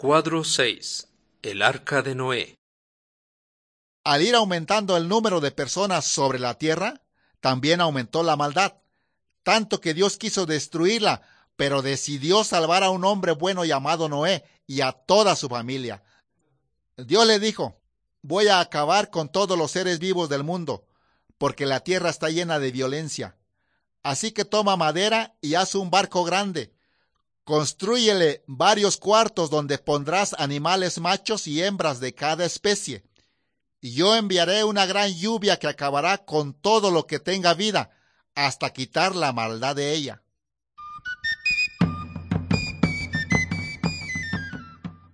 Cuadro 6. El arca de Noé. Al ir aumentando el número de personas sobre la tierra, también aumentó la maldad, tanto que Dios quiso destruirla, pero decidió salvar a un hombre bueno llamado Noé y a toda su familia. Dios le dijo: voy a acabar con todos los seres vivos del mundo, porque la tierra está llena de violencia. Así que toma madera y haz un barco grande. Constrúyele varios cuartos donde pondrás animales machos y hembras de cada especie. Y yo enviaré una gran lluvia que acabará con todo lo que tenga vida, hasta quitar la maldad de ella.